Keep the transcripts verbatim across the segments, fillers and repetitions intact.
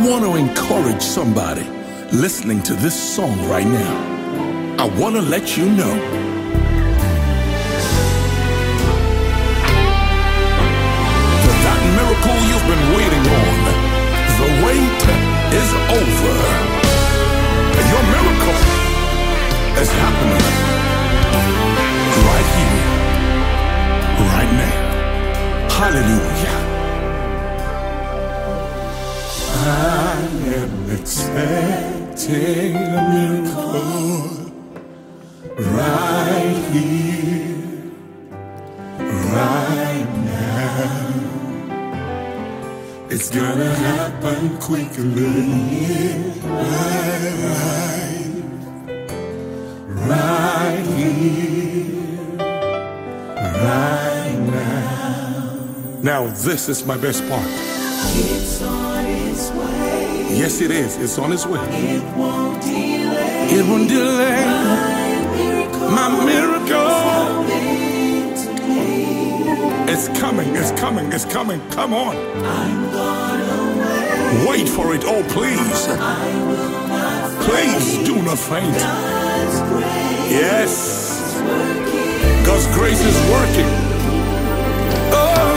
want to encourage somebody listening to this song right now. I want to let you know that that miracle you've been waiting on, the wait is over. Your miracle is happening right here, right now. Hallelujah. I am expecting a miracle right here, right now. It's gonna happen quickly, right, right here, right now. Now this is my best part. It's on its way. Yes, it is. It's on its way. It won't delay. It won't delay. My miracle. My miracle. It's coming. It's coming. It's coming. It's coming. Come on. I'm gonna wait. Wait for it. Oh, please. I will not faint. Please do not faint. God's grace Yes. is working. God's grace is working. Oh.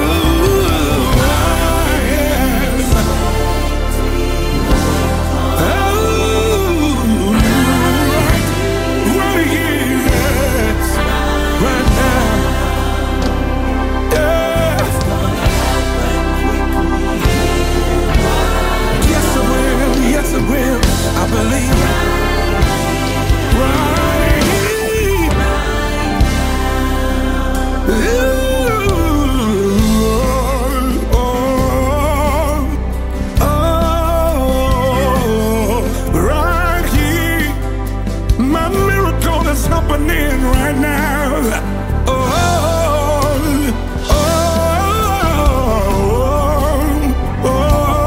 I believe right oh, oh, oh, right here. My miracle is happening right now. Oh, oh, oh, oh.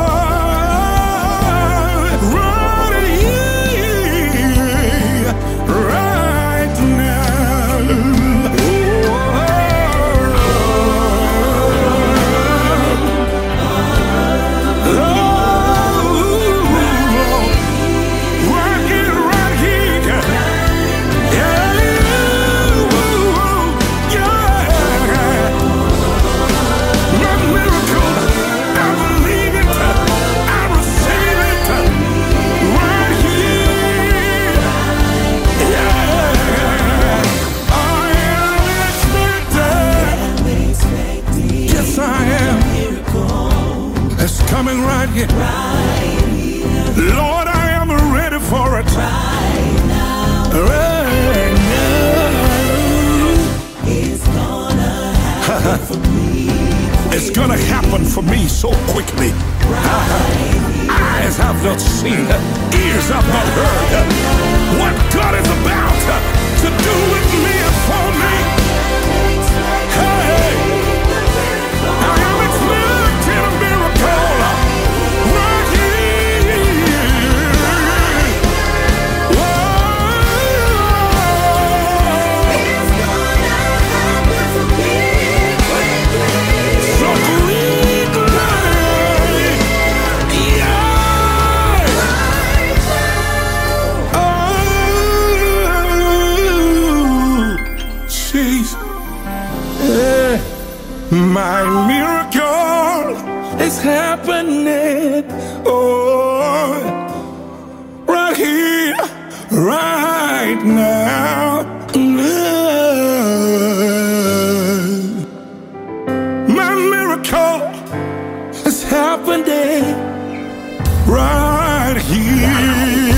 Coming right here. Right here. Lord, I am ready for it. Right now. Right now. It's gonna happen for me. It's gonna happen for me so quickly. Right. Eyes have not seen, ears have not heard what God is about to do with me and for me. Hey, I am expecting a miracle. My miracle is happening, oh, right here, right now. My miracle is happening right here.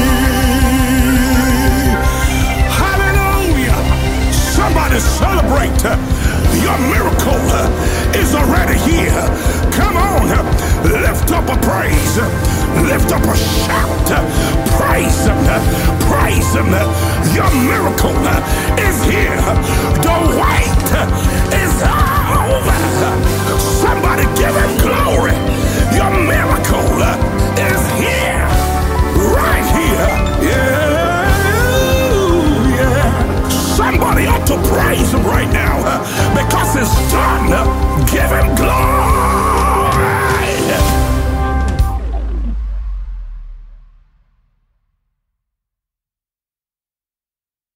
Hallelujah! Somebody celebrate. Your miracle is already here. Come on, lift up a praise, lift up a shout, praise him, praise him. Your miracle is here. The wait is over. Somebody give him glory. Your miracle is here, right here. Yeah, yeah. Somebody ought to praise him right now.